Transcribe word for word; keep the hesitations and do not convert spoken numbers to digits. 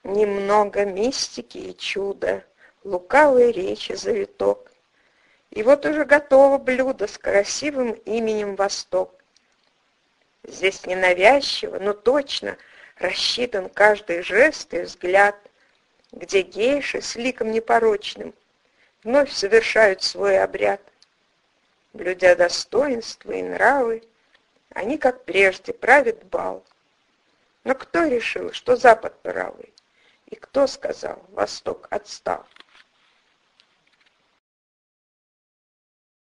Немного мистики и чуда, лукавой речи завиток. И вот уже готово блюдо с красивым именем Восток. Здесь ненавязчиво, но точно рассчитан каждый жест и взгляд, где гейши с ликом непорочным вновь совершают свой обряд. Блюдя достоинства и нравы, они, как прежде, правят бал. Но кто решил, что Запад правый? И кто сказал, Восток отстал?